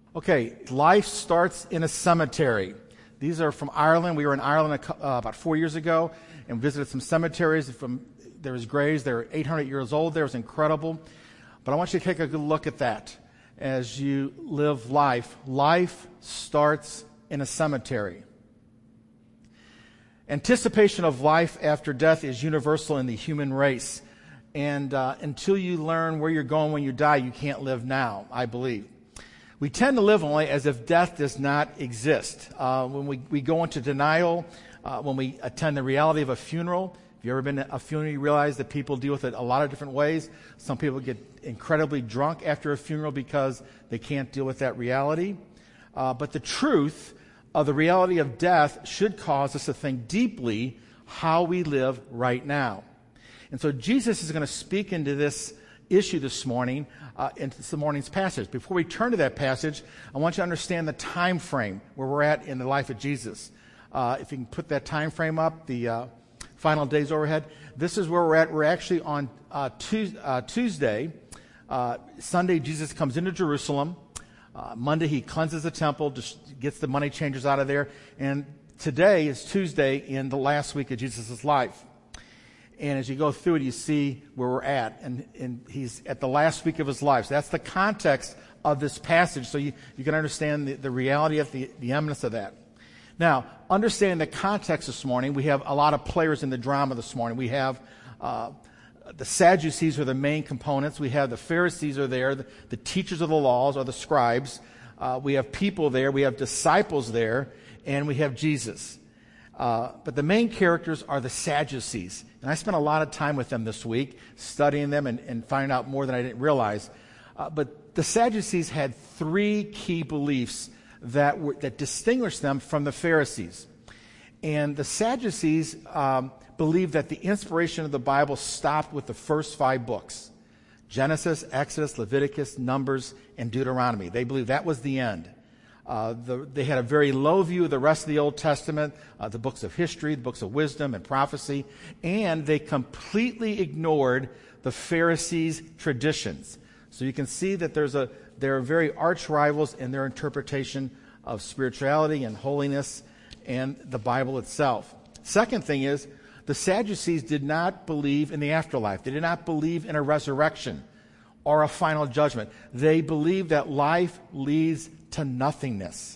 Okay, life starts in a cemetery. These are from Ireland. We were in Ireland about 4 years ago and visited some cemeteries. There was graves. They're 800 years old. There was incredible. But I want you to take a good look at that as you live life. Life starts in a cemetery. Anticipation of life after death is universal in the human race. And until you learn where you're going when you die, you can't live now, I believe. We tend to live only as if death does not exist. When we go into denial, when we attend the reality of a funeral. If you've ever been to a funeral, you realize that people deal with it a lot of different ways. Some people get incredibly drunk after a funeral because they can't deal with that reality. But the truth of the reality of death should cause us to think deeply how we live right now. And so Jesus is going to speak into this issue this morning, into this morning's passage. Before we turn to that passage, I want you to understand the time frame where we're at in the life of Jesus. If you can put that time frame up, the final days overhead. This is where we're at. We're actually on Tuesday. Sunday, Jesus comes into Jerusalem. Monday, he cleanses the temple, just gets the money changers out of there. And today is Tuesday in the last week of Jesus' life. And as you go through it, you see where we're at. And he's at the last week of his life. So that's the context of this passage, so you can understand the reality of the eminence of that. Now, understanding the context this morning, we have a lot of players in the drama this morning. We have the Sadducees are the main components. We have the Pharisees are there, the teachers of the laws are the scribes. We have people there, we have disciples there, and we have Jesus. But the main characters are the Sadducees. And I spent a lot of time with them this week, studying them and finding out more than I didn't realize. But the Sadducees had three key beliefs that distinguished them from the Pharisees. And the Sadducees believed that the inspiration of the Bible stopped with the first 5 books: Genesis, Exodus, Leviticus, Numbers, and Deuteronomy. They believed that was the end. They had a very low view of the rest of the Old Testament, the books of history, the books of wisdom and prophecy, and they completely ignored the Pharisees' traditions. So you can see that they're very arch rivals in their interpretation of spirituality and holiness and the Bible itself. Second thing is, the Sadducees did not believe in the afterlife. They did not believe in a resurrection or a final judgment. They believed that life leads to nothingness.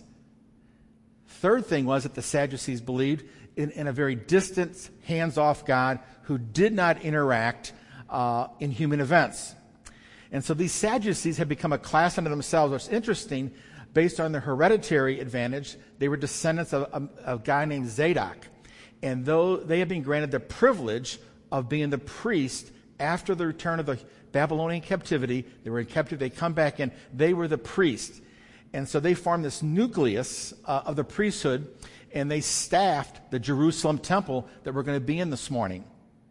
Third thing was that the Sadducees believed in a very distant, hands-off God who did not interact in human events. And so these Sadducees had become a class unto themselves. What's interesting, based on their hereditary advantage, they were descendants of a guy named Zadok. And though they had been granted the privilege of being the priest after the return of the Babylonian captivity, they were in captivity, they come back in, they were the priest. And so they formed this nucleus of the priesthood, and they staffed the Jerusalem temple that we're going to be in this morning.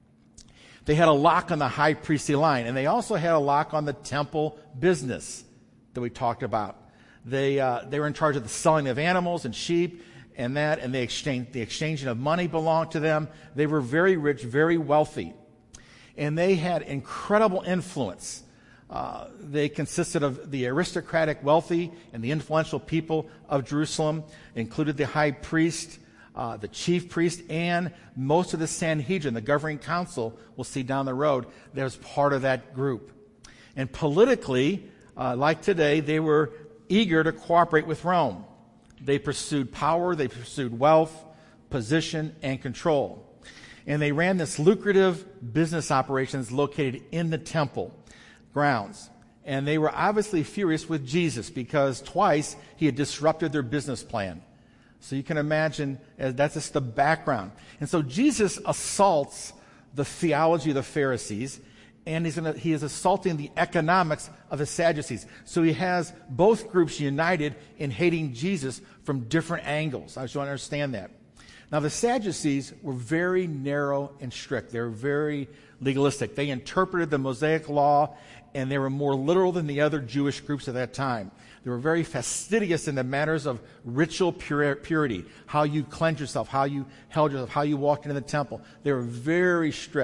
They had a lock on the high priestly line, and they also had a lock on the temple business that we talked about. They were in charge of the selling of animals and sheep and that, and the exchanging of money belonged to them. They were very rich, very wealthy, and they had incredible influence. They consisted of the aristocratic, wealthy, and the influential people of Jerusalem, included the high priest, the chief priest, and most of the Sanhedrin, the governing council, we'll see down the road, that was part of that group. And politically, like today, they were eager to cooperate with Rome. They pursued power, they pursued wealth, position, and control. And they ran this lucrative business operations located in the temple grounds. And they were obviously furious with Jesus because twice he had disrupted their business plan. So you can imagine that's just the background. And so Jesus assaults the theology of the Pharisees, and he is assaulting the economics of the Sadducees. So he has both groups united in hating Jesus from different angles. I just want to understand that. Now, the Sadducees were very narrow and strict. They were very legalistic. They interpreted the Mosaic law, and they were more literal than the other Jewish groups at that time. They were very fastidious in the matters of ritual purity, how you cleanse yourself, how you held yourself, how you walked into the temple. They were very strict.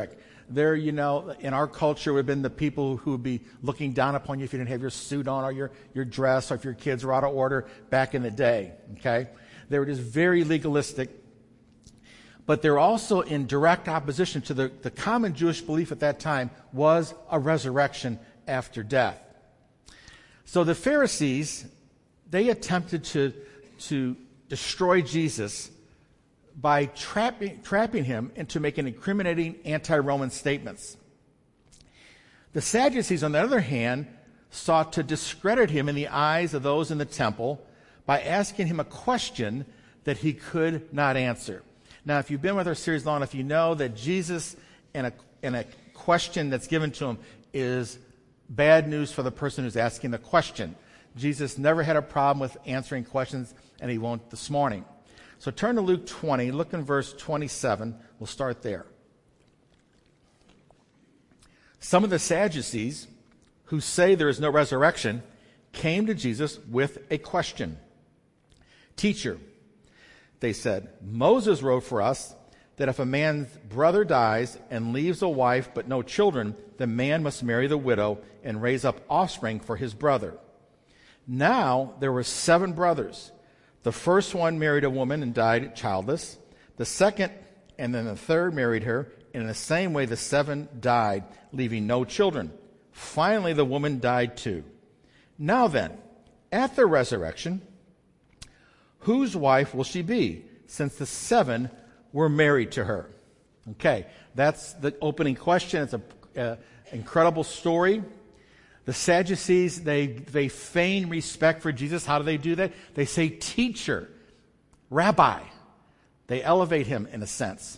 They're, in our culture would have been the people who would be looking down upon you if you didn't have your suit on or your dress, or if your kids were out of order back in the day, okay? They were just very legalistic. But they're also in direct opposition to the common Jewish belief at that time was a resurrection after death. So the Pharisees, they attempted to destroy Jesus by trapping him into making incriminating anti-Roman statements. The Sadducees, on the other hand, sought to discredit him in the eyes of those in the temple by asking him a question that he could not answer. Now, if you've been with our series long enough, you know that Jesus and a question that's given to him is bad news for the person who's asking the question. Jesus never had a problem with answering questions, and he won't this morning. So turn to Luke 20, look in verse 27. We'll start there. Some of the Sadducees, who say there is no resurrection, came to Jesus with a question. Teacher, they said, Moses wrote for us that if a man's brother dies and leaves a wife but no children, the man must marry the widow and raise up offspring for his brother. Now there were 7 brothers. The first one married a woman and died childless. The second and then the third married her, and in the same way the 7 died, leaving no children. Finally, the woman died too. Now then, at the resurrection, whose wife will she be, since the 7 were married to her? Okay, that's the opening question. It's an incredible story. The Sadducees, they feign respect for Jesus. How do they do that? They say, teacher, rabbi. They elevate him in a sense.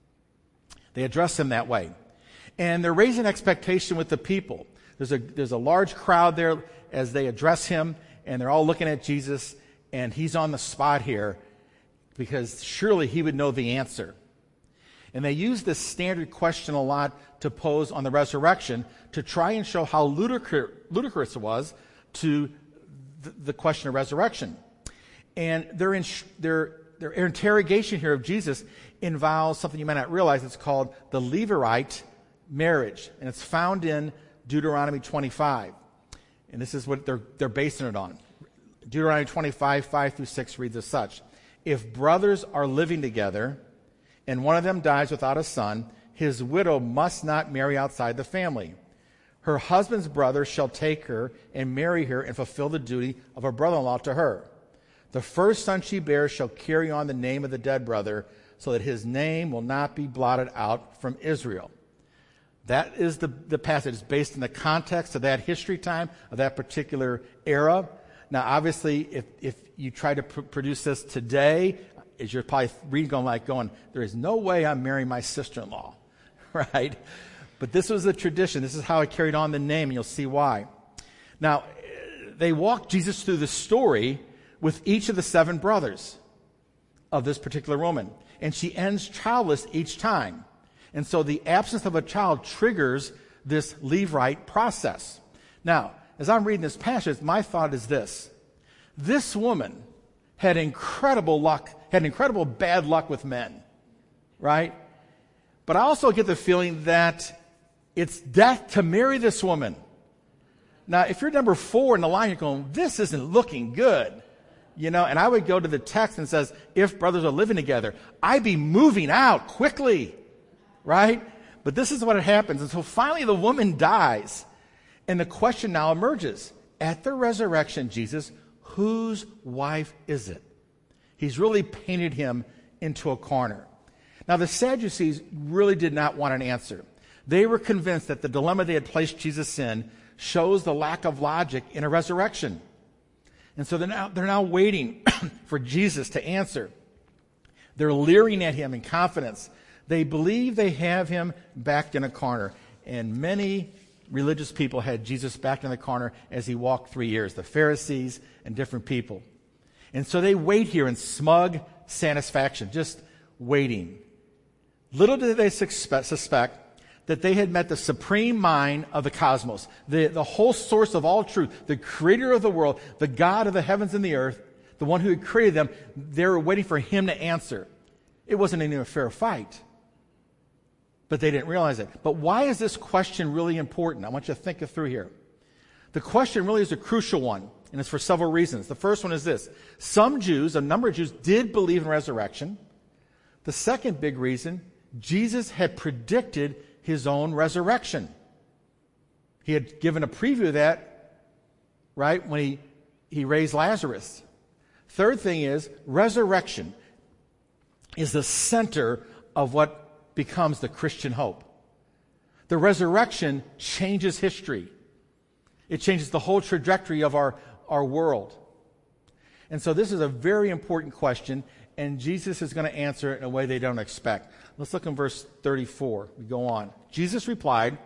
They address him that way. And they're raising expectation with the people. There's a large crowd there as they address him, and they're all looking at Jesus, and he's on the spot here because surely he would know the answer. And they use this standard question a lot to pose on the resurrection to try and show how ludicrous it was to the question of resurrection. And their interrogation here of Jesus involves something you might not realize. It's called the Levirate marriage, and it's found in Deuteronomy 25. And this is what they're basing it on. Deuteronomy 25, 5 through 6 reads as such. If brothers are living together and one of them dies without a son, his widow must not marry outside the family. Her husband's brother shall take her and marry her and fulfill the duty of a brother-in-law to her. The first son she bears shall carry on the name of the dead brother, so that his name will not be blotted out from Israel. That is the passage. It's based in the context of that history time, of that particular era. Now, obviously, if you try to produce this today, as you're probably reading going, there is no way I'm marrying my sister-in-law, right? But this was the tradition. This is how it carried on the name, and you'll see why. Now, they walked Jesus through the story with each of the 7 brothers of this particular woman, and she ends childless each time. And so the absence of a child triggers this Levirate process. Now, as I'm reading this passage, my thought is this. This woman had incredible bad luck with men, right? But I also get the feeling that it's death to marry this woman. Now, if you're number 4 in the line, you're going, this isn't looking good. And I would go to the text and says, if brothers are living together, I'd be moving out quickly, right? But this is what happens. And so finally the woman dies. And the question now emerges. At the resurrection, Jesus, whose wife is it? He's really painted him into a corner. Now, the Sadducees really did not want an answer. They were convinced that the dilemma they had placed Jesus in shows the lack of logic in a resurrection. And so they're now waiting for Jesus to answer. They're leering at him in confidence. They believe they have him backed in a corner. And many religious people had Jesus backed in the corner as he walked 3 years, the Pharisees and different people. And so they wait here in smug satisfaction, just waiting. Little did they suspect that they had met the supreme mind of the cosmos, the whole source of all truth, the creator of the world, the God of the heavens and the earth, the one who had created them. They were waiting for him to answer. It wasn't even a fair fight. but they didn't realize it. But why is this question really important? I want you to think it through here. The question really is a crucial one, and it's for several reasons. The first one is this. Some Jews, a number of Jews, did believe in resurrection. The second big reason, Jesus had predicted his own resurrection. He had given a preview of that, right, when he raised Lazarus. Third thing is, resurrection is the center of what becomes the Christian hope. The resurrection changes history. It changes the whole trajectory of our world. And so this is a very important question, and Jesus is going to answer it in a way they don't expect. Let's look in verse 34. We go on. Jesus replied,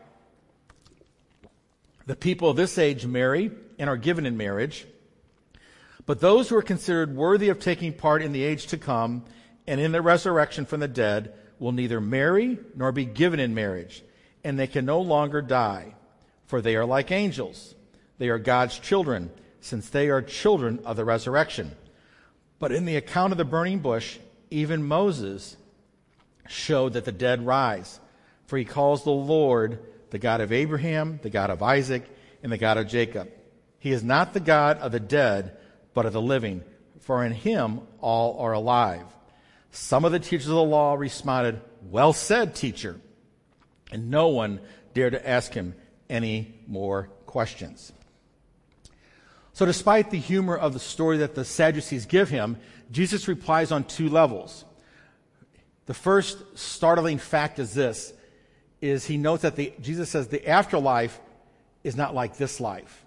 "The people of this age marry and are given in marriage, but those who are considered worthy of taking part in the age to come and in the resurrection from the dead will neither marry nor be given in marriage, and they can no longer die, for they are like angels. They are God's children, since they are children of the resurrection. But in the account of the burning bush, even Moses showed that the dead rise, for he calls the Lord the God of Abraham, the God of Isaac, and the God of Jacob. He is not the God of the dead, but of the living, for in him all are alive." Some of the teachers of the law responded, "Well said, teacher." And no one dared to ask him any more questions. So despite the humor of the story that the Sadducees give him, Jesus replies on two levels. The first startling fact is this, is he notes that Jesus says the afterlife is not like this life.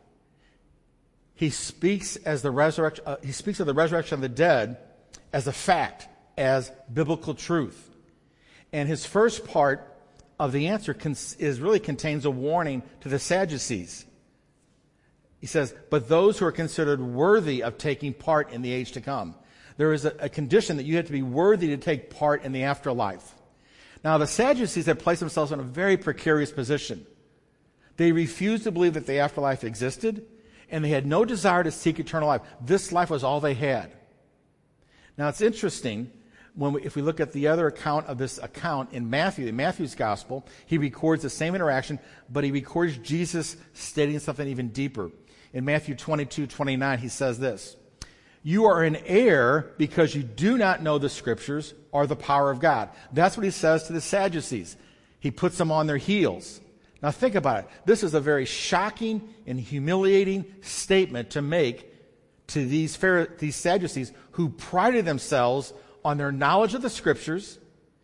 He speaks of the resurrection of the dead as a fact, as biblical truth. And his first part of the answer really contains a warning to the Sadducees. He says, but those who are considered worthy of taking part in the age to come. There is a condition that you have to be worthy to take part in the afterlife. Now, the Sadducees had placed themselves in a very precarious position. They refused to believe that the afterlife existed, and they had no desire to seek eternal life. This life was all they had. Now, it's interesting, if we look at the other account of this account in Matthew's gospel, he records the same interaction, but he records Jesus stating something even deeper. In Matthew 22:29, he says this, "You are in error because you do not know the Scriptures or the power of God." That's what he says to the Sadducees. He puts them on their heels. Now think about it. This is a very shocking and humiliating statement to make to these Sadducees who prided themselves on their knowledge of the Scriptures.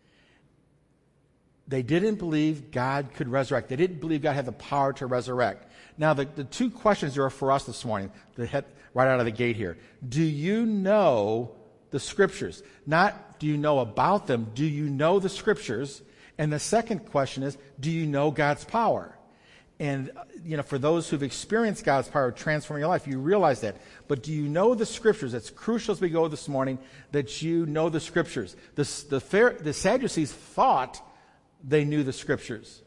They didn't believe God could resurrect. They didn't believe God had the power to resurrect. Now, the two questions are for us this morning, right out of the gate here. Do you know the Scriptures? Not do you know about them, do you know the Scriptures? And the second question is, do you know God's power? And, for those who've experienced God's power transforming your life, you realize that. But do you know the Scriptures? It's crucial as we go this morning that you know the Scriptures. The Sadducees thought they knew the Scriptures.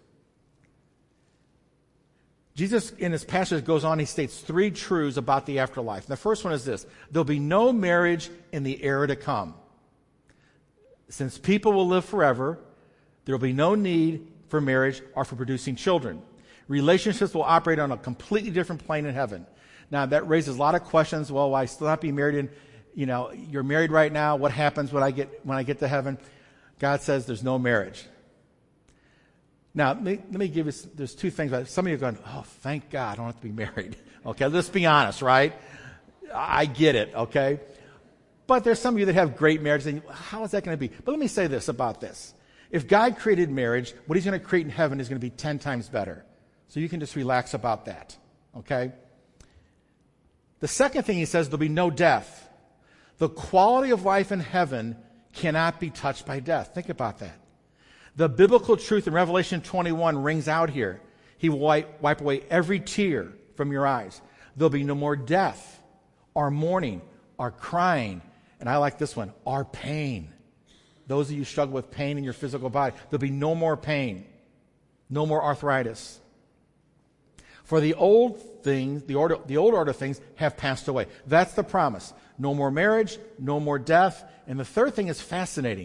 Jesus, in his passage, goes on, he states three truths about the afterlife. And the first one is this: there'll be no marriage in the era to come. Since people will live forever, there will be no need for marriage or for producing children. Relationships will operate on a completely different plane in heaven. Now, that raises a lot of questions. Well, will I still not be married? You're married right now. What happens when I get to heaven? God says there's no marriage. Now, let me give you, there's two things. Some of you are going, oh, thank God, I don't have to be married. Okay, let's be honest, right? I get it, okay? But there's some of you that have great marriages, and how is that going to be? But let me say this about this. If God created marriage, what he's going to create in heaven is going to be 10 times better. So you can just relax about that, okay? The second thing he says, there'll be no death. The quality of life in heaven cannot be touched by death. Think about that. The biblical truth in Revelation 21 rings out here. He will wipe away every tear from your eyes. There'll be no more death, or mourning, or crying. And I like this one, or pain. Those of you who struggle with pain in your physical body, there'll be no more pain, no more arthritis. For the old things, the old order of things have passed away. That's the promise. No more marriage, no more death. And the third thing is fascinating.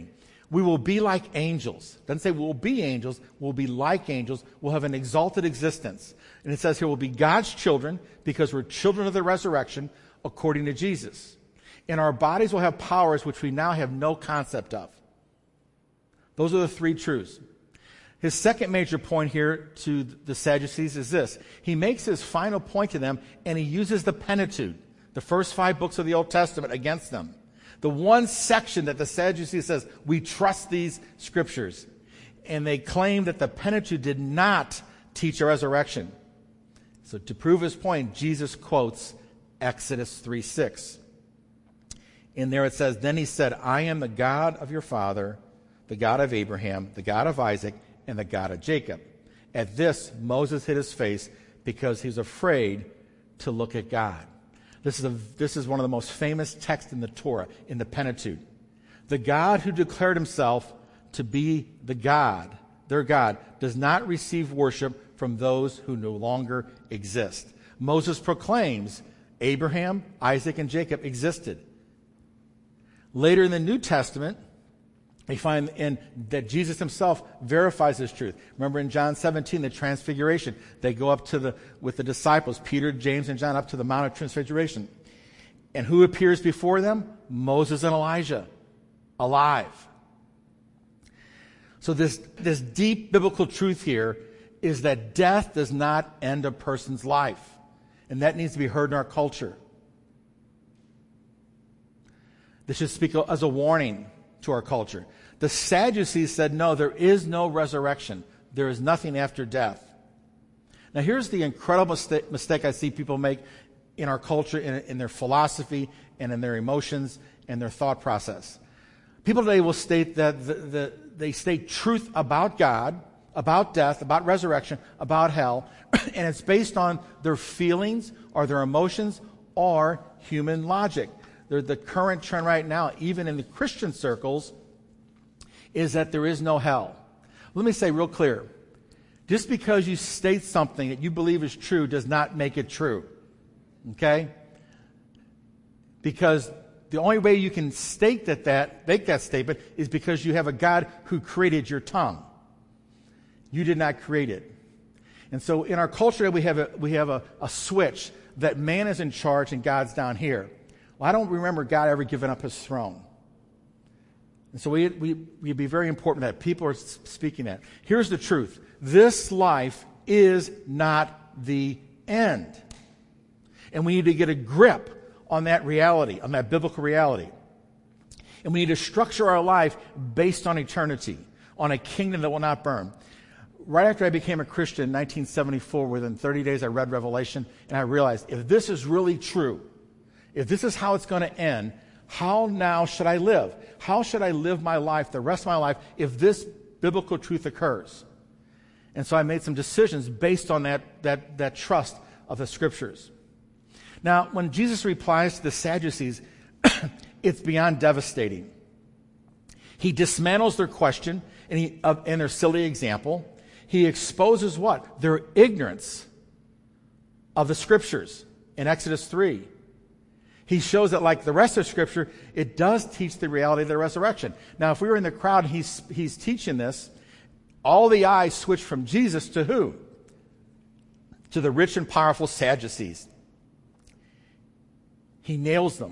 We will be like angels. It doesn't say we'll be angels. We'll be like angels. We'll have an exalted existence. And it says here we'll be God's children because we're children of the resurrection according to Jesus. And our bodies will have powers which we now have no concept of. Those are the three truths. His second major point here to the Sadducees is this. He makes his final point to them, and he uses the Pentateuch, the first 5 books of the Old Testament, against them. The one section that the Sadducees says, we trust these scriptures. And they claim that the Pentateuch did not teach a resurrection. So to prove his point, Jesus quotes Exodus 3:6. In there it says, then he said, I am the God of your father, the God of Abraham, the God of Isaac, and the God of Jacob. At this, Moses hid his face because he was afraid to look at God. This is one of the most famous texts in the Torah, in the Pentateuch. The God who declared himself to be the God, their God, does not receive worship from those who no longer exist. Moses proclaims Abraham, Isaac, and Jacob existed. Later in the New Testament, we find that Jesus himself verifies this truth. Remember in John 17, the transfiguration. They go up with the disciples, Peter, James, and John, up to the Mount of Transfiguration. And who appears before them? Moses and Elijah, alive. So this deep biblical truth here is that death does not end a person's life. And that needs to be heard in our culture. This should speak as a warning to our culture. The Sadducees said, no, there is no resurrection. There is nothing after death. Now, here's the incredible mistake I see people make in our culture, in their philosophy, and in their emotions, and their thought process. People today will state that they state truth about God, about death, about resurrection, about hell, and it's based on their feelings or their emotions or human logic. The current trend right now, even in the Christian circles, is that there is no hell. Let me say real clear. Just because you state something that you believe is true does not make it true. Okay? Because the only way you can make that statement is because you have a God who created your tongue. You did not create it. And so in our culture, we have a switch that man is in charge and God's down here. Well, I don't remember God ever giving up his throne. And so we'd be very important that people are speaking that. Here's the truth. This life is not the end. And we need to get a grip on that reality, on that biblical reality. And we need to structure our life based on eternity, on a kingdom that will not burn. Right after I became a Christian in 1974, within 30 days I read Revelation, and I realized if this is really true, if this is how it's going to end, how now should I live? How should I live my life, the rest of my life, if this biblical truth occurs? And so I made some decisions based on that trust of the Scriptures. Now, when Jesus replies to the Sadducees, it's beyond devastating. He dismantles their question and their silly example. He exposes what? Their ignorance of the Scriptures in Exodus 3. He shows that, like the rest of Scripture, it does teach the reality of the resurrection. Now, if we were in the crowd and he's teaching this, all the eyes switch from Jesus to who? To the rich and powerful Sadducees. He nails them.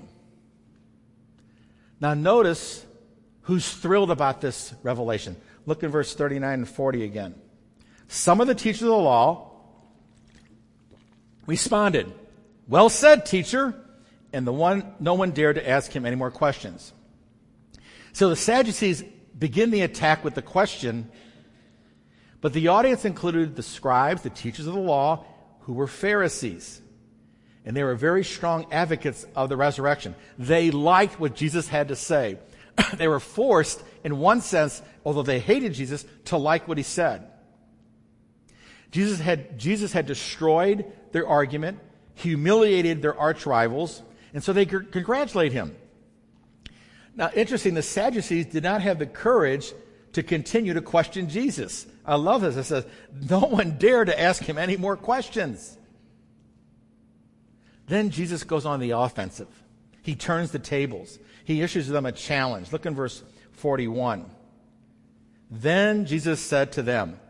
Now, notice who's thrilled about this revelation. Look in verse 39 and 40 again. Some of the teachers of the law responded, "Well said, teacher." And no one dared to ask him any more questions. So the Sadducees begin the attack with the question, but the audience included the scribes, the teachers of the law, who were Pharisees. And they were very strong advocates of the resurrection. They liked what Jesus had to say. They were forced, in one sense, although they hated Jesus, to like what he said. Jesus had destroyed their argument, humiliated their arch rivals, and so they congratulate him. Now, interesting, the Sadducees did not have the courage to continue to question Jesus. I love this. It says, no one dared to ask him any more questions. Then Jesus goes on the offensive. He turns the tables. He issues them a challenge. Look in verse 41. Then Jesus said to them,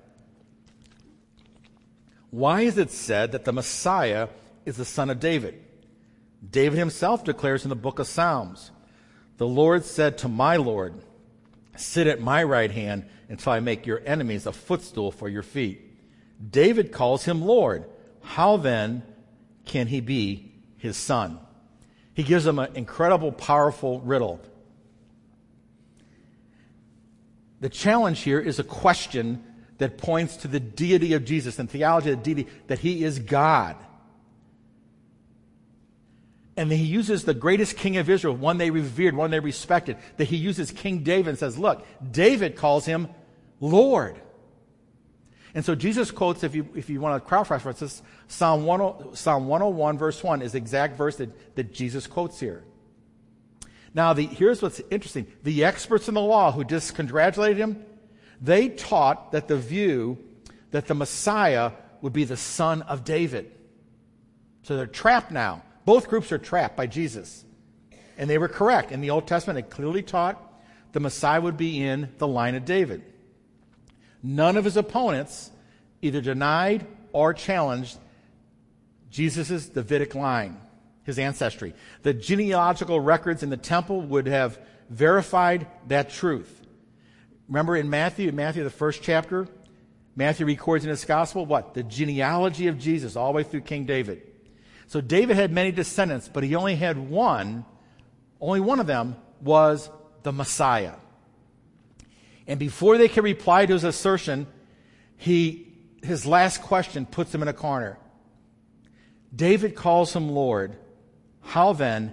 "Why is it said that the Messiah is the son of David? David himself declares in the book of Psalms, 'The Lord said to my Lord, sit at my right hand until I make your enemies a footstool for your feet.' David calls him Lord. How then can he be his son?" He gives them an incredible, powerful riddle. The challenge here is a question that points to the deity of Jesus and theology of the deity, that he is God. And he uses the greatest king of Israel, one they revered, one they respected, that he uses King David and says, look, David calls him Lord. And so Jesus quotes, if you want to cross-reference this, Psalm 101, verse 1 is the exact verse that Jesus quotes here. Now, here's what's interesting. The experts in the law who just congratulated him, they taught that the view that the Messiah would be the son of David. So they're trapped now. Both groups are trapped by Jesus. And they were correct. In the Old Testament, it clearly taught the Messiah would be in the line of David. None of his opponents either denied or challenged Jesus' Davidic line, his ancestry. The genealogical records in the temple would have verified that truth. Remember in Matthew, the first chapter, Matthew records in his gospel what? The genealogy of Jesus all the way through King David. So David had many descendants, but he only had one. Only one of them was the Messiah. And before they could reply to his assertion, his last question puts him in a corner. David calls him Lord. How then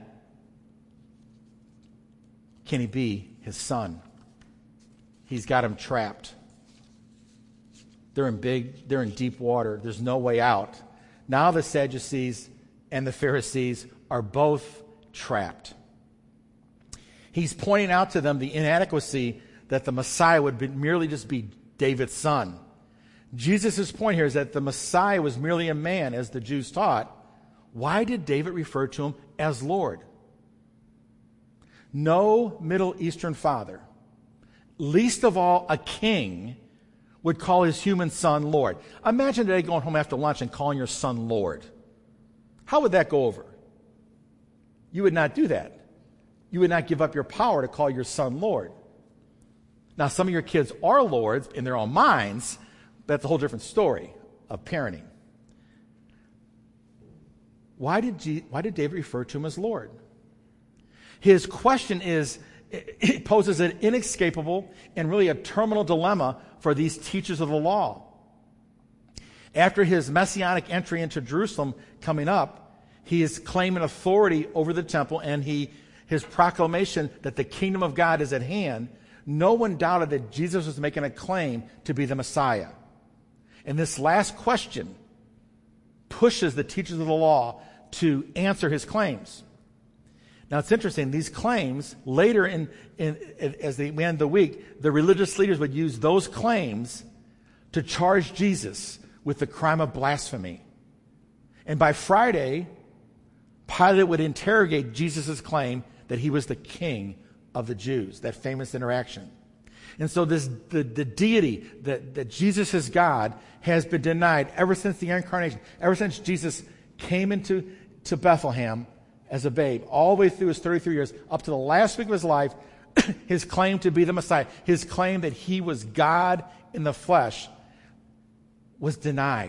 can he be his son? He's got him trapped. They're in deep water. There's no way out. Now the Sadducees and the Pharisees are both trapped. He's pointing out to them the inadequacy that the Messiah would merely just be David's son. Jesus' point here is that the Messiah was merely a man, as the Jews taught. Why did David refer to him as Lord? No Middle Eastern father, least of all a king, would call his human son Lord. Imagine today going home after lunch and calling your son Lord. How would that go over? You would not do that. You would not give up your power to call your son Lord. Now, some of your kids are lords in their own minds, but that's a whole different story of parenting. Why did David refer to him as Lord? His question it poses an inescapable and really a terminal dilemma for these teachers of the law. After his messianic entry into Jerusalem coming up, he is claiming authority over the temple, and his proclamation that the kingdom of God is at hand. No one doubted that Jesus was making a claim to be the Messiah. And this last question pushes the teachers of the law to answer his claims. Now it's interesting, these claims, later as they end the week, the religious leaders would use those claims to charge Jesus with the crime of blasphemy. And by Friday, Pilate would interrogate Jesus' claim that he was the king of the Jews, that famous interaction. And so the deity, that Jesus is God, has been denied ever since the incarnation, ever since Jesus came into Bethlehem as a babe, all the way through his 33 years, up to the last week of his life. His claim to be the Messiah, his claim that he was God in the flesh, was denied.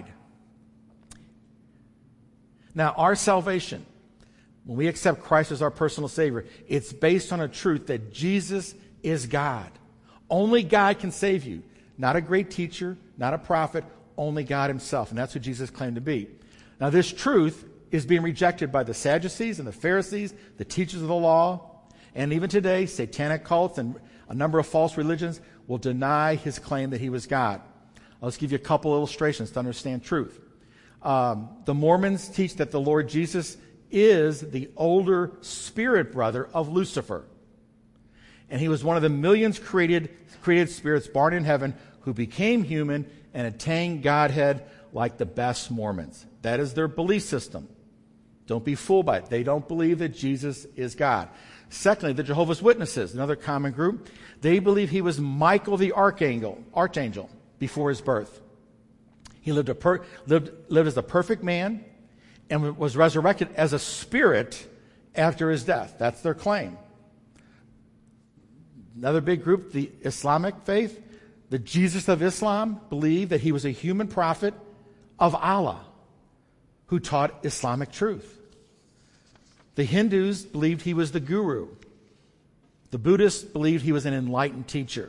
Now, our salvation, when we accept Christ as our personal Savior, it's based on a truth that Jesus is God. Only God can save you. Not a great teacher, not a prophet, only God himself. And that's who Jesus claimed to be. Now, this truth is being rejected by the Sadducees and the Pharisees, the teachers of the law, and even today, satanic cults and a number of false religions will deny his claim that he was God. I'll just give you a couple illustrations to understand truth. The Mormons teach that the Lord Jesus is the older spirit brother of Lucifer. And he was one of the millions created spirits born in heaven who became human and attained Godhead like the best Mormons. That is their belief system. Don't be fooled by it. They don't believe that Jesus is God. Secondly, the Jehovah's Witnesses, another common group, they believe he was Michael the archangel before his birth. He lived as a perfect man and was resurrected as a spirit after his death. That's their claim. Another big group, the Islamic faith, the Jesus of Islam, believed that he was a human prophet of Allah who taught Islamic truth. The Hindus believed he was the guru. The Buddhists believed he was an enlightened teacher.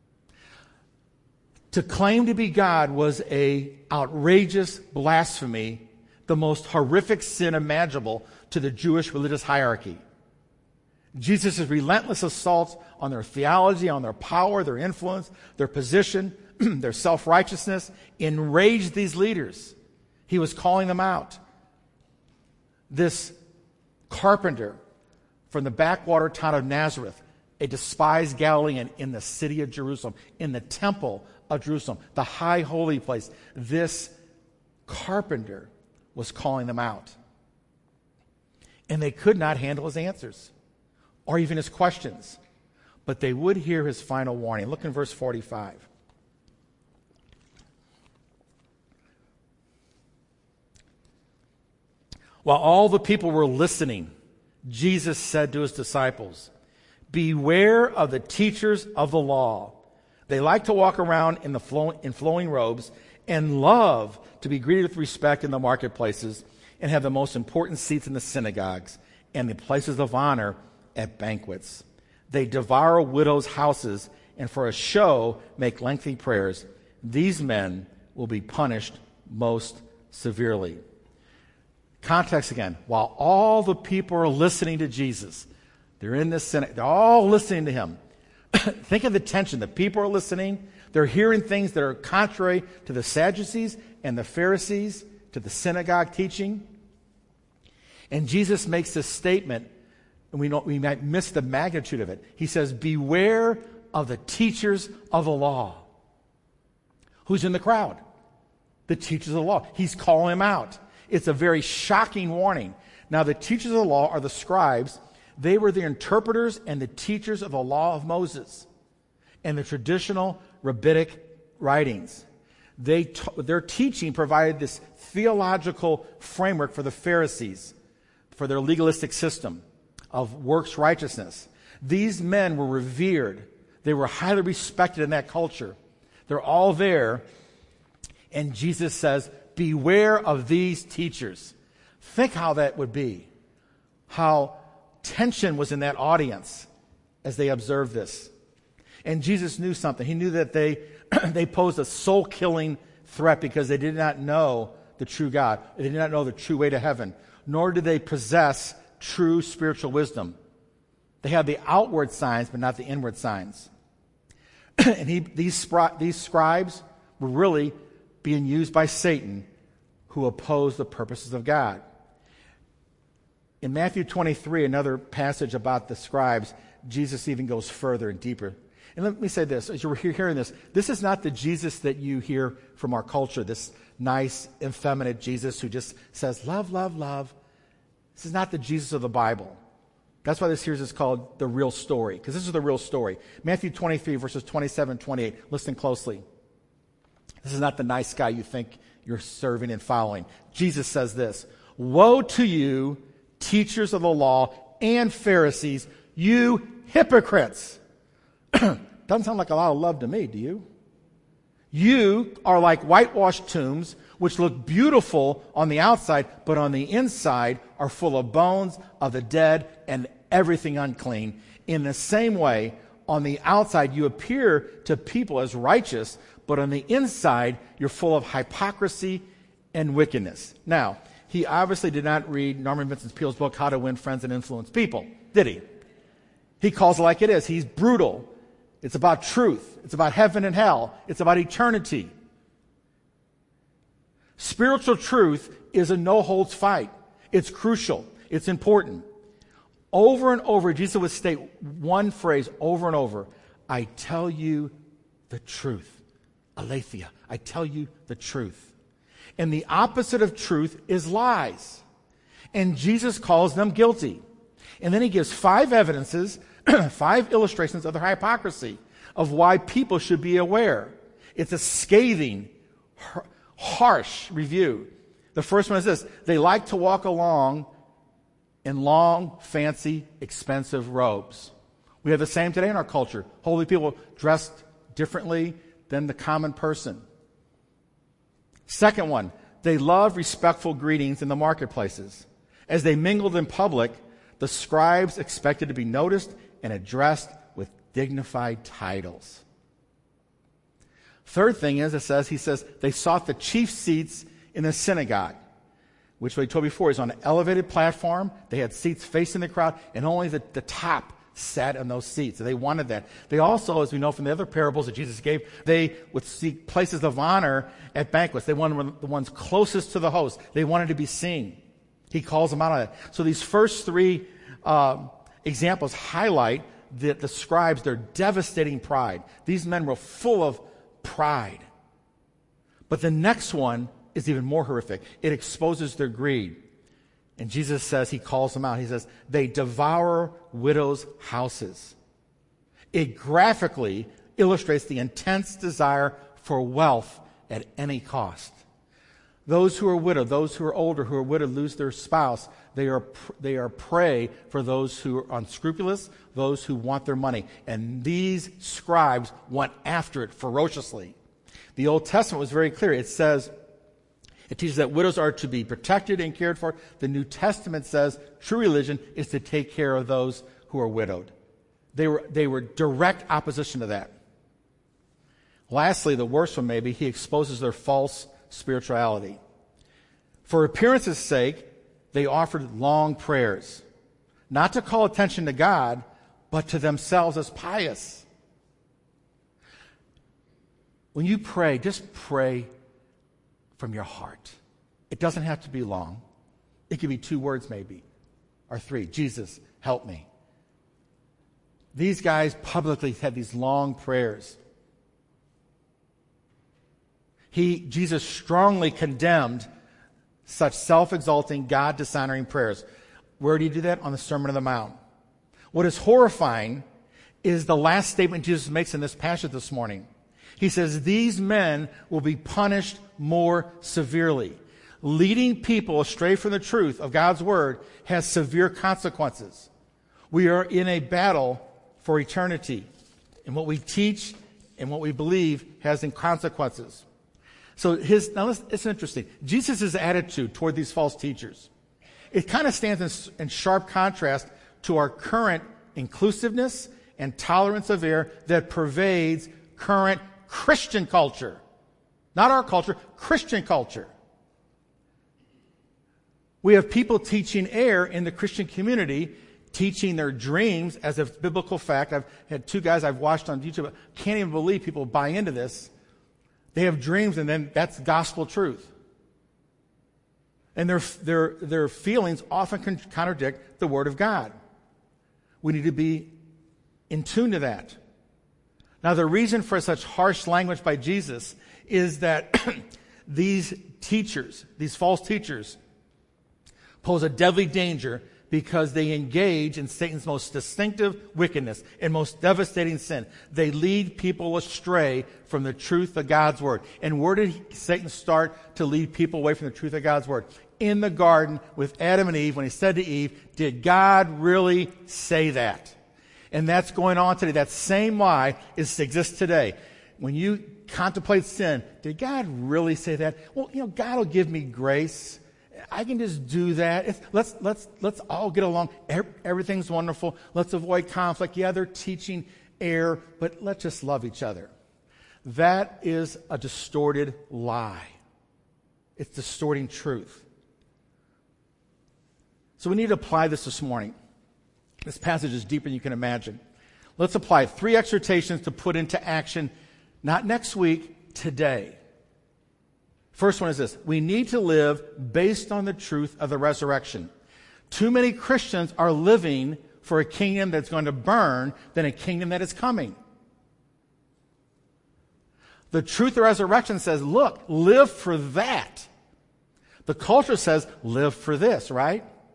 To claim to be God was an outrageous blasphemy, the most horrific sin imaginable to the Jewish religious hierarchy. Jesus' relentless assaults on their theology, on their power, their influence, their position, their self-righteousness enraged these leaders. He was calling them out. This carpenter from the backwater town of Nazareth, a despised Galilean in the city of Jerusalem, in the temple of Jerusalem, the high holy place, this carpenter was calling them out. And they could not handle his answers or even his questions, but they would hear his final warning. Look in verse 45. While all the people were listening, Jesus said to his disciples, "Beware of the teachers of the law. They like to walk around in flowing robes and love to be greeted with respect in the marketplaces and have the most important seats in the synagogues and the places of honor at banquets. They devour widows' houses and for a show make lengthy prayers. These men will be punished most severely." Context again. While all the people are listening to Jesus, they're in this synagogue, they're all listening to him. Think of the tension. The people are listening. They're hearing things that are contrary to the Sadducees and the Pharisees, to the synagogue teaching. And Jesus makes this statement, and we might miss the magnitude of it. He says, "Beware of the teachers of the law." Who's in the crowd? The teachers of the law. He's calling them out. It's a very shocking warning. Now, the teachers of the law are the scribes. They were the interpreters and the teachers of the law of Moses and the traditional rabbinic writings. Their teaching provided this theological framework for the Pharisees, for their legalistic system of works righteousness. These men were revered. They were highly respected in that culture. They're all there. And Jesus says, "Beware of these teachers." Think how that would be. How tension was in that audience as they observed this. And Jesus knew something. He knew that they posed a soul-killing threat because they did not know the true God. They did not know the true way to heaven. Nor did they possess true spiritual wisdom. They had the outward signs, but not the inward signs. And these scribes were really being used by Satan, who opposed the purposes of God. In Matthew 23, another passage about the scribes, Jesus even goes further and deeper. And let me say this, as you're hearing this is not the Jesus that you hear from our culture, this nice, effeminate Jesus who just says, love, love, love. This is not the Jesus of the Bible. That's why this series is called The Real Story, because this is the real story. Matthew 23, verses 27 and 28. Listen closely. This is not the nice guy you think you're serving and following. Jesus says this, "Woe to you, teachers of the law and Pharisees, you hypocrites." Doesn't sound like a lot of love to me, do you? "You are like whitewashed tombs, which look beautiful on the outside, but on the inside are full of bones of the dead and everything unclean. In the same way, on the outside you appear to people as righteous, but on the inside you're full of hypocrisy and wickedness." Now, he obviously did not read Norman Vincent Peale's book, How to Win Friends and Influence People, did he? He calls it like it is. He's brutal. It's about truth. It's about heaven and hell. It's about eternity. Spiritual truth is a no-holds fight. It's crucial. It's important. Over and over, Jesus would state one phrase over and over. "I tell you the truth." Aletheia. I tell you the truth. And the opposite of truth is lies. And Jesus calls them guilty. And then he gives 5 evidences, 5 illustrations of their hypocrisy, of why people should be aware. It's a scathing, harsh review. The first one is this: they like to walk along in long, fancy, expensive robes. We have the same today in our culture. Holy people dressed differently than the common person. Second one, they love respectful greetings in the marketplaces. As they mingled in public, the scribes expected to be noticed and addressed with dignified titles. Third thing is, he says, they sought the chief seats in the synagogue, which we told before is on an elevated platform. They had seats facing the crowd, and only the top sat on those seats. So they wanted that. They also, as we know from the other parables that Jesus gave, they would seek places of honor at banquets. They wanted the ones closest to the host. They wanted to be seen. He calls them out on that. So these first 3 examples highlight the scribes, their devastating pride. These men were full of pride. But the next one is even more horrific. It exposes their greed. And Jesus says, he calls them out. He says, they devour widows' houses. It graphically illustrates the intense desire for wealth at any cost. Those who are widowed, those who are older, who are widowed, lose their spouse. They are prey for those who are unscrupulous, those who want their money. And these scribes went after it ferociously. The Old Testament was very clear. It teaches that widows are to be protected and cared for. The New Testament says true religion is to take care of those who are widowed. They were direct opposition to that. Lastly, the worst one maybe, he exposes their false spirituality. For appearance's sake, they offered long prayers, not to call attention to God, but to themselves as pious. When you pray, just pray from your heart. It doesn't have to be long. It could be 2 words maybe, or 3. Jesus, help me. These guys publicly had these long prayers. Jesus strongly condemned such self-exalting, God-dishonoring prayers. Where did he do that? On the Sermon on the Mount. What is horrifying is the last statement Jesus makes in this passage this morning. He says, these men will be punished more severely. Leading people astray from the truth of God's word has severe consequences. We are in a battle for eternity. And what we teach and what we believe has consequences. So it's interesting. Jesus' attitude toward these false teachers, it kind of stands in sharp contrast to our current inclusiveness and tolerance of error that pervades current Christian culture. Not our culture, Christian culture. We have people teaching error in the Christian community, teaching their dreams as a biblical fact. I've had 2 guys I've watched on YouTube. Can't even believe people buy into this. They have dreams, and then that's gospel truth. And their feelings often contradict the Word of God. We need to be in tune to that. Now, the reason for such harsh language by Jesus is that these teachers, these false teachers, pose a deadly danger because they engage in Satan's most distinctive wickedness and most devastating sin. They lead people astray from the truth of God's word. And where did Satan start to lead people away from the truth of God's word? In the garden with Adam and Eve, when he said to Eve, did God really say that? And that's going on today. That same lie exists today. When you contemplate sin, did God really say that? Well, God will give me grace. I can just do that. Let's all get along. Everything's wonderful. Let's avoid conflict. Yeah, they're teaching error, but let's just love each other. That is a distorted lie. It's distorting truth. So we need to apply this morning. This passage is deeper than you can imagine. Let's apply 3 exhortations to put into action, not next week, today. First one is this: we need to live based on the truth of the resurrection. Too many Christians are living for a kingdom that's going to burn than a kingdom that is coming. The truth of resurrection says, look, live for that. The culture says, live for this, right?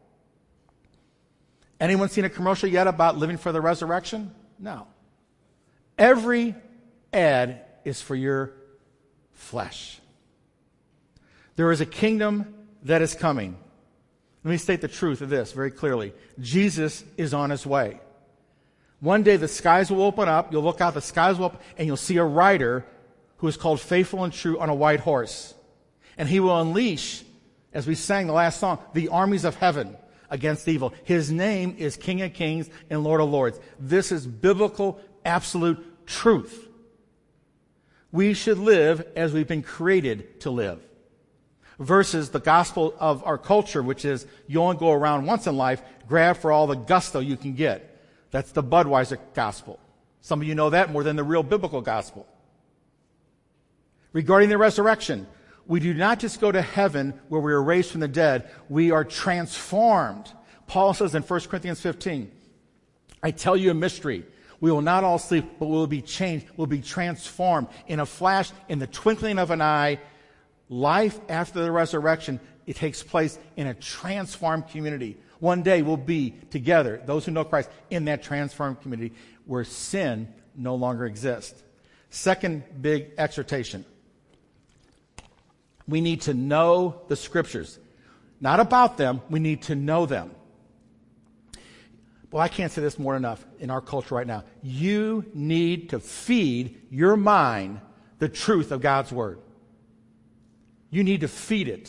Anyone seen a commercial yet about living for the resurrection? No. Every ad is for your flesh. There is a kingdom that is coming. Let me state the truth of this very clearly. Jesus is on his way. One day the skies will open up, you'll look out, the skies will open, and you'll see a rider who is called Faithful and True on a white horse. And he will unleash, as we sang the last song, the armies of heaven against evil. His name is King of Kings and Lord of Lords. This is biblical, absolute truth. We should live as we've been created to live. Versus the gospel of our culture, which is you only go around once in life, grab for all the gusto you can get. That's the Budweiser gospel. Some of you know that more than the real biblical gospel. Regarding the resurrection, we do not just go to heaven where we are raised from the dead. We are transformed. Paul says in 1 Corinthians 15, I tell you a mystery. We will not all sleep, but we will be changed. We'll be transformed in a flash, in the twinkling of an eye. Life after the resurrection, it takes place in a transformed community. One day we'll be together, those who know Christ, in that transformed community where sin no longer exists. Second big exhortation. We need to know the Scriptures. Not about them, we need to know them. Well, I can't say this more enough in our culture right now. You need to feed your mind the truth of God's Word. You need to feed it.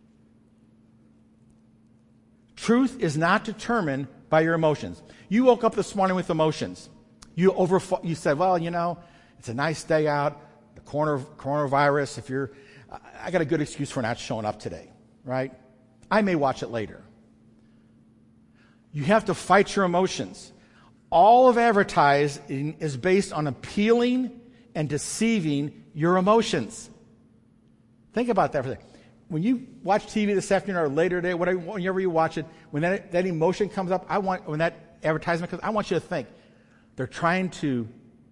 Truth is not determined by your emotions. You woke up this morning with emotions. You said, well, you know, it's a nice day out, the coronavirus. I got a good excuse for not showing up today, right? I may watch it later. You have to fight your emotions. All of advertising is based on appealing and deceiving your emotions. Think about that for a second. When you watch TV this afternoon or later today, whenever you watch it, when that emotion comes up, when that advertisement comes, I want you to think, they're trying to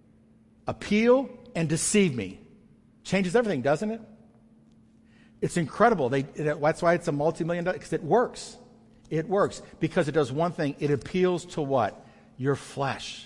appeal and deceive me. Changes everything, doesn't it? It's incredible. That's why it's a multi-million-dollar, because it works. It works because it does one thing. It appeals to what? Your flesh.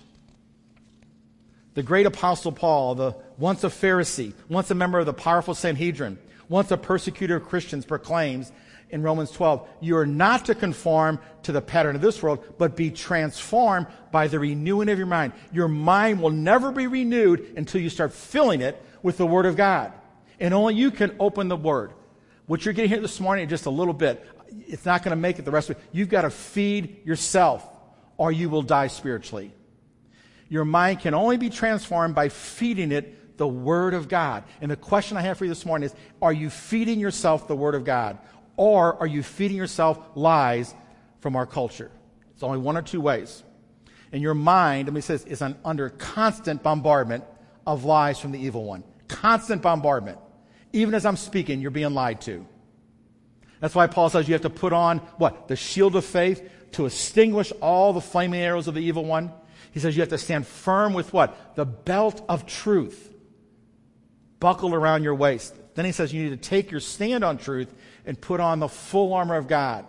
The great apostle Paul, once a Pharisee, once a member of the powerful Sanhedrin, once a persecutor of Christians, proclaims in Romans 12, you are not to conform to the pattern of this world, but be transformed by the renewing of your mind. Your mind will never be renewed until you start filling it with the Word of God. And only you can open the Word. What you're getting here this morning, just a little bit, it's not going to make it the rest of it. You've got to feed yourself, or you will die spiritually. Your mind can only be transformed by feeding it the Word of God. And the question I have for you this morning is, are you feeding yourself the Word of God? Or are you feeding yourself lies from our culture? It's only one or two ways. And your mind, let me say this, is under constant bombardment of lies from the evil one. Constant bombardment. Even as I'm speaking, you're being lied to. That's why Paul says you have to put on, what? The shield of faith to extinguish all the flaming arrows of the evil one. He says you have to stand firm with what? The belt of truth buckled around your waist. Then he says you need to take your stand on truth and put on the full armor of God.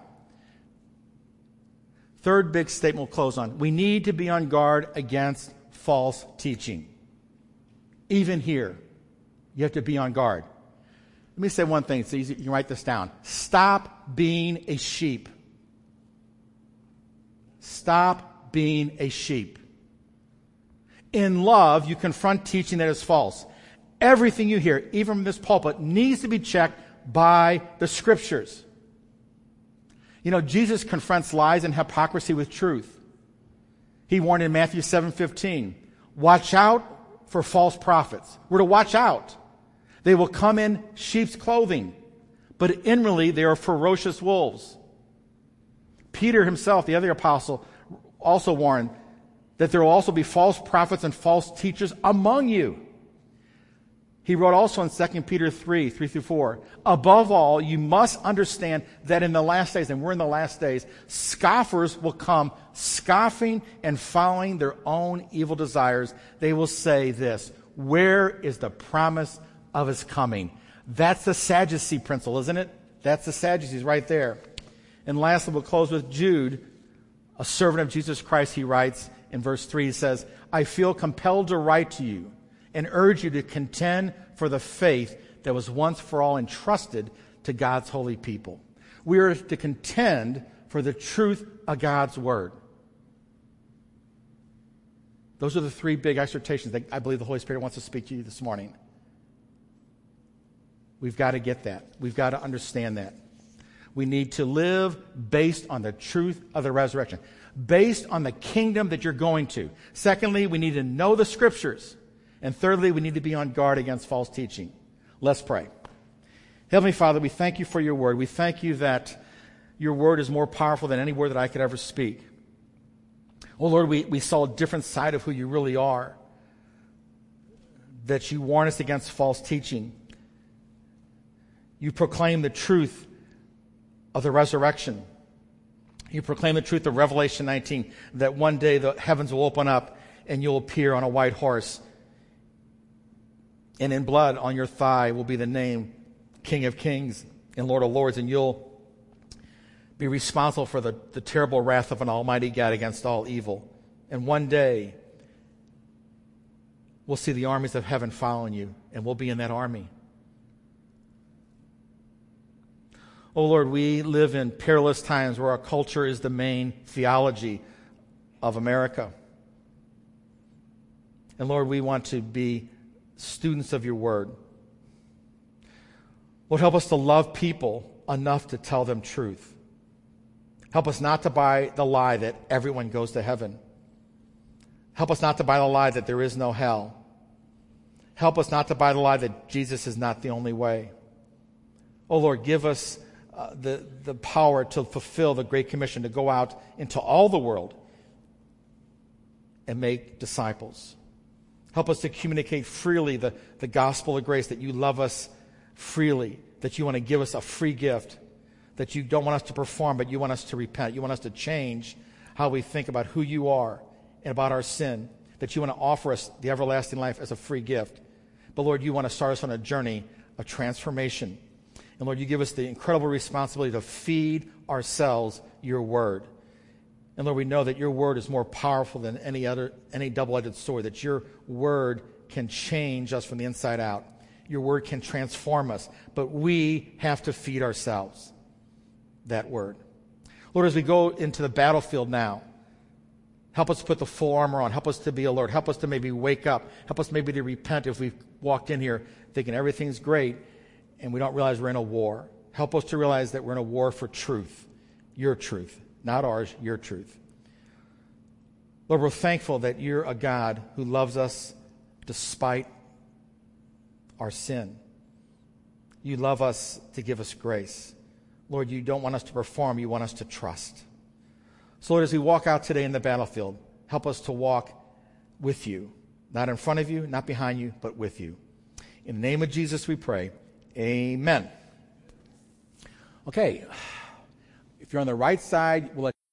Third big statement we'll close on. We need to be on guard against false teaching. Even here, you have to be on guard. Let me say one thing. It's easy. You can write this down. Stop being a sheep. Stop being a sheep. In love, you confront teaching that is false. Everything you hear, even from this pulpit, needs to be checked by the Scriptures. You know, Jesus confronts lies and hypocrisy with truth. He warned in Matthew 7:15, watch out for false prophets. We're to watch out. They will come in sheep's clothing, but inwardly they are ferocious wolves. Peter himself, the other apostle, also warned that there will also be false prophets and false teachers among you. He wrote also in 2 Peter 3:3-4, above all, you must understand that in the last days, and we're in the last days, scoffers will come, scoffing and following their own evil desires. They will say this, where is the promise of his coming? That's the Sadducee principle, isn't it? That's the Sadducees right there. And lastly, we'll close with Jude, a servant of Jesus Christ, he writes in verse 3, he says, I feel compelled to write to you and urge you to contend for the faith that was once for all entrusted to God's holy people. We are to contend for the truth of God's word. Those are the three big exhortations that I believe the Holy Spirit wants to speak to you this morning. We've got to get that. We've got to understand that. We need to live based on the truth of the resurrection, based on the kingdom that you're going to. Secondly, we need to know the Scriptures. And thirdly, we need to be on guard against false teaching. Let's pray. Heavenly Father, we thank you for your word. We thank you that your word is more powerful than any word that I could ever speak. Oh Lord, we saw a different side of who you really are, that you warn us against false teaching. You proclaim the truth of the resurrection. You proclaim the truth of Revelation 19, that one day the heavens will open up and you'll appear on a white horse. And in blood on your thigh will be the name King of Kings and Lord of Lords, and you'll be responsible for the terrible wrath of an almighty God against all evil. And one day, we'll see the armies of heaven following you, and we'll be in that army. Oh Lord, we live in perilous times where our culture is the main theology of America. And Lord, we want to be students of your word. Lord, help us to love people enough to tell them truth. Help us not to buy the lie that everyone goes to heaven. Help us not to buy the lie that there is no hell. Help us not to buy the lie that Jesus is not the only way. Oh Lord, give us the power to fulfill the Great Commission to go out into all the world and make disciples. Help us to communicate freely the gospel of grace, that you love us freely, that you want to give us a free gift, that you don't want us to perform, but you want us to repent. You want us to change how we think about who you are and about our sin, that you want to offer us the everlasting life as a free gift. But Lord, you want to start us on a journey of transformation. And Lord, you give us the incredible responsibility to feed ourselves your word. And Lord, we know that your word is more powerful than any double-edged sword, that your word can change us from the inside out. Your word can transform us, but we have to feed ourselves that word. Lord, as we go into the battlefield now, help us to put the full armor on. Help us to be alert. Help us to maybe wake up. Help us maybe to repent if we've walked in here thinking everything's great and we don't realize we're in a war. Help us to realize that we're in a war for truth, your truth, not ours, your truth. Lord, we're thankful that you're a God who loves us despite our sin. You love us to give us grace. Lord, you don't want us to perform, you want us to trust. So Lord, as we walk out today in the battlefield, help us to walk with you. Not in front of you, not behind you, but with you. In the name of Jesus we pray. Amen. Okay. If you're on the right side, we'll let